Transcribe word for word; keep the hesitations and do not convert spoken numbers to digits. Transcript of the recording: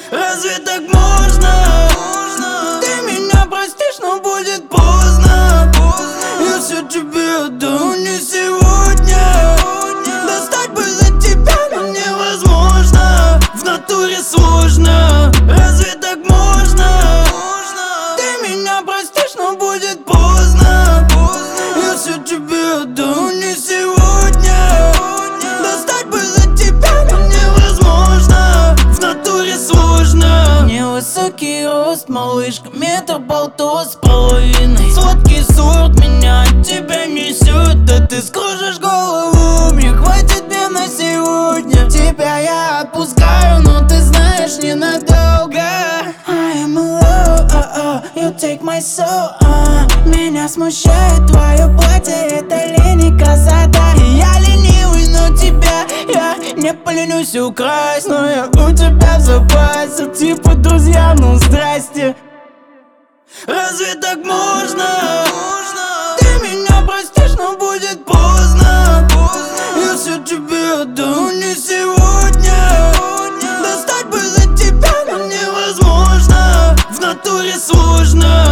Разве так можно? Ты меня простишь, но будет поздно. Я все тебе отдам, не сегодня. Достать бы за тебя, но невозможно. В натуре сложно. Разве так можно? Ты меня простишь, но будет поздно. Я все тебе отдам, не сегодня. Достать бы за тебя, но невозможно. В натуре сложно. Невысокий рост, малышка, метр полтос с половиной. Сладкий сорт меня от тебя несет. Да ты скружишь голову, мне хватит мне на сегодня. Тебя я отпускаю, но ты знаешь, ненадолго. I am alone, oh, oh, you take my soul, uh. Меня смущает твое платье, это лень и красота. Я ленивый, но тебя я не поленюсь украсть. Но я у тебя в запасе, типа друзья, ну здрасте. Разве так можно? Ты меня простишь, но будет поздно. Я все тебе отдам, не сегодня. Достать бы за тебя, но невозможно. В натуре сложно.